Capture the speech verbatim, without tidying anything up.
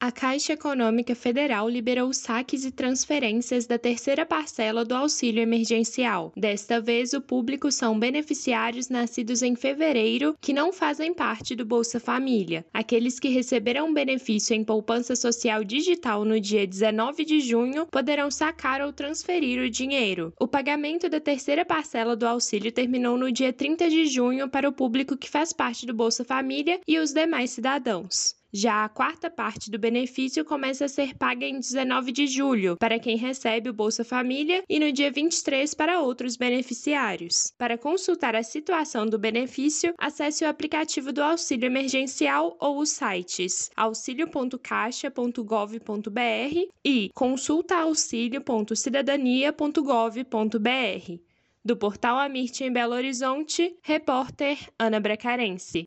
A Caixa Econômica Federal liberou saques e transferências da terceira parcela do auxílio emergencial. Desta vez, o público são beneficiários nascidos em fevereiro que não fazem parte do Bolsa Família. Aqueles que receberam benefício em poupança social digital no dia dezenove de junho poderão sacar ou transferir o dinheiro. O pagamento da terceira parcela do auxílio terminou no dia trinta de junho para o público que faz parte do Bolsa Família e os demais cidadãos. Já a quarta parte do benefício começa a ser paga em dezenove de julho, para quem recebe o Bolsa Família, e no dia vinte e três para outros beneficiários. Para consultar a situação do benefício, acesse o aplicativo do Auxílio Emergencial ou os sites auxilio ponto caixa ponto gov ponto br e consultaauxilio ponto cidadania ponto gov ponto br. Do portal Amirte em Belo Horizonte, repórter Ana Bracarense.